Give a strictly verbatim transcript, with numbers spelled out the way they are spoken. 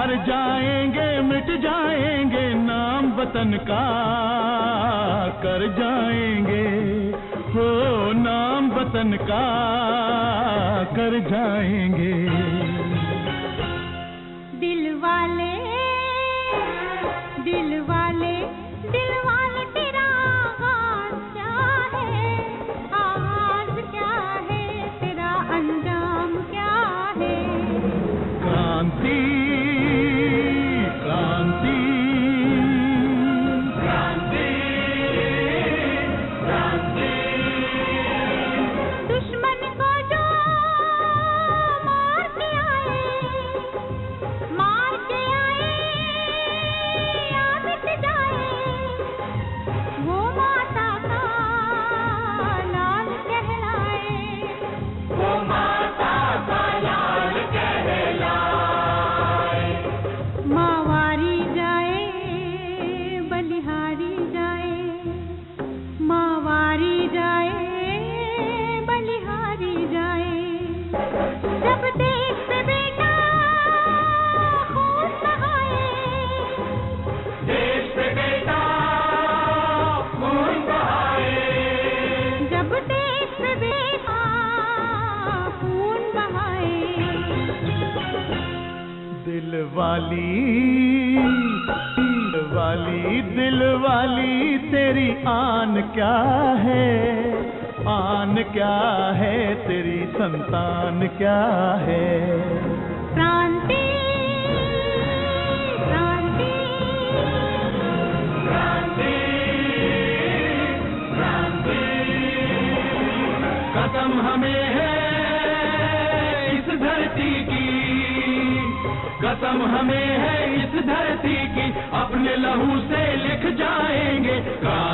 मर जाएंगे मिट जाएंगे नाम वतन का कर जाएंगे, हो नाम वतन का कर जाएंगे। दिल वाले दिल वाले दिल वाले तेरा आगाज क्या है, आगाज क्या है, तेरा अंजाम क्या है। क्रांति क्रांति क्रांति क्रांति। दुश्मन को जो मार के आए, मार के आए या मिट जाए, वो माता का लाल कहलाए, वो माता का लाल कहलाए। मावारी जाए बलिहारी जाए, मावारी जाए बलिहारी जाए। जब देश पे बेटा खून बहाए, देश पे बेटा खून बहाए, जब देश पे बेटा खून बहाए। दिल वाली दिल वाली दिल वाली तेरी आन क्या है, आन क्या है, तेरी संतान क्या है। क्रांति क्रांति क्रांति क्रांति। कसम हमें है इस धरती की, कसम हमें है इस धरती की, अपने लहू से लिख जाएंगे।